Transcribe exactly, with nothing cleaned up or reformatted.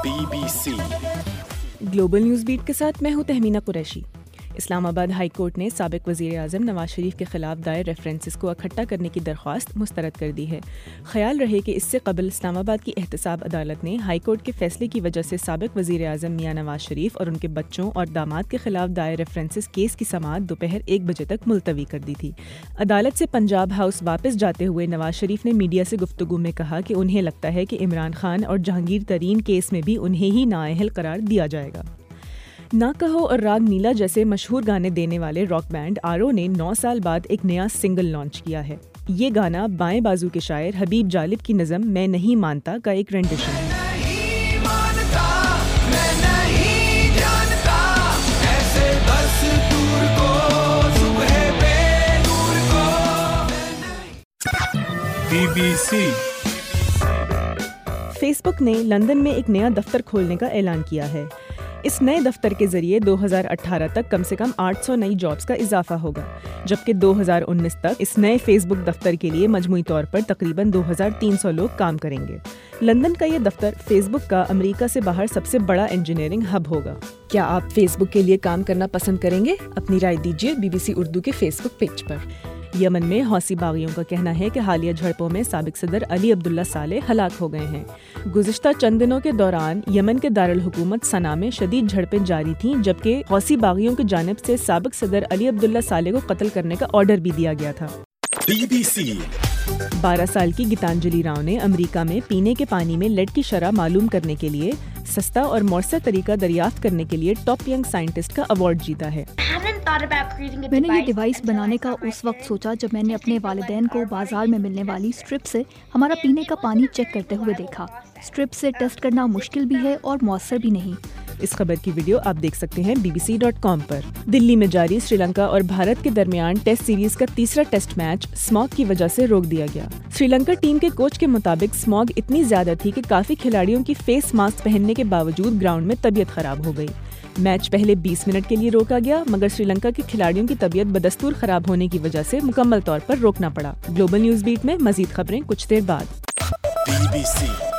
Be B C global news beat کے ساتھ میں ہوں تہمینہ قریشی۔ اسلام آباد ہائی کورٹ نے سابق وزیر اعظم نواز شریف کے خلاف دائر ریفرنسز کو اکٹھا کرنے کی درخواست مسترد کر دی ہے۔ خیال رہے کہ اس سے قبل اسلام آباد کی احتساب عدالت نے ہائی کورٹ کے فیصلے کی وجہ سے سابق وزیر اعظم میاں نواز شریف اور ان کے بچوں اور داماد کے خلاف دائر ریفرنسز کیس کی سماعت دوپہر ایک بجے تک ملتوی کر دی تھی۔ عدالت سے پنجاب ہاؤس واپس جاتے ہوئے نواز شریف نے میڈیا سے گفتگو میں کہا کہ انہیں لگتا ہے کہ عمران خان اور جہانگیر ترین کیس میں بھی انہیں ہی نااہل قرار دیا جائے گا۔ نہ کہو اور راگ نیلا جیسے مشہور گانے دینے والے راک بینڈ آرو نے نو سال بعد ایک نیا سنگل لانچ کیا ہے۔ یہ گانا بائیں بازو کے شاعر حبیب جالب کی نظم میں نہیں مانتا کا ایک رینڈیشن ہے۔ B B C Facebook نے لندن میں ایک نیا دفتر کھولنے کا اعلان کیا ہے۔ اس نئے دفتر کے ذریعے دو ہزار اٹھارہ تک کم سے کم آٹھ سو نئی جابز کا اضافہ ہوگا، جبکہ دو ہزار انیس تک اس نئے فیس بک دفتر کے لیے مجموعی طور پر تقریباً دو ہزار تین سو لوگ کام کریں گے۔ لندن کا یہ دفتر فیس بک کا امریکہ سے باہر سب سے بڑا انجینئرنگ ہب ہوگا۔ کیا آپ فیس بک کے لیے کام کرنا پسند کریں گے؟ اپنی رائے دیجیے بی بی سی اردو کے فیس بک پیج پر۔ یمن میں حوثی باغیوں کا کہنا ہے کہ حالیہ جھڑپوں میں سابق صدر علی عبداللہ صالح ہلاک ہو گئے ہیں۔ گزشتہ چند دنوں کے دوران یمن کے دارالحکومت صنعاء میں شدید جھڑپیں جاری تھیں، جبکہ حوثی باغیوں کی جانب سے سابق صدر علی عبداللہ صالح کو قتل کرنے کا آرڈر بھی دیا گیا تھا۔ بی بی سی بارہ سال کی گیتانجلی راؤ نے امریکہ میں پینے کے پانی میں لیڈ کی شرح معلوم کرنے کے لیے سستا اور مؤثر طریقہ دریافت کرنے کے لیے ٹاپ ینگ سائنٹسٹ کا ایوارڈ جیتا ہے۔ میں نے یہ ڈیوائس بنانے کا اس وقت سوچا جب میں نے اپنے والدین کو بازار میں ملنے والی اسٹرپ سے ہمارا پینے کا پانی چیک کرتے ہوئے دیکھا۔ اسٹرپ سے ٹیسٹ کرنا مشکل بھی ہے اور مؤثر بھی نہیں۔ اس خبر کی ویڈیو آپ دیکھ سکتے ہیں B B C dot com پر۔ دلی میں جاری سری لنکا اور بھارت کے درمیان ٹیسٹ سیریز کا تیسرا ٹیسٹ میچ اسموگ کی وجہ سے روک دیا گیا۔ سری لنکا ٹیم کے کوچ کے مطابق اسموگ اتنی زیادہ تھی کہ کافی کھلاڑیوں کی فیس ماسک پہننے کے باوجود گراؤنڈ میں طبیعت خراب ہو گئی۔ میچ پہلے بیس منٹ کے لیے روکا گیا، مگر سری لنکا کے کھلاڑیوں کی طبیعت بدستور خراب ہونے کی وجہ سے مکمل طور پر روکنا پڑا۔ گلوبل نیوز بیٹ میں مزید خبریں کچھ دیر بعد۔ Be B C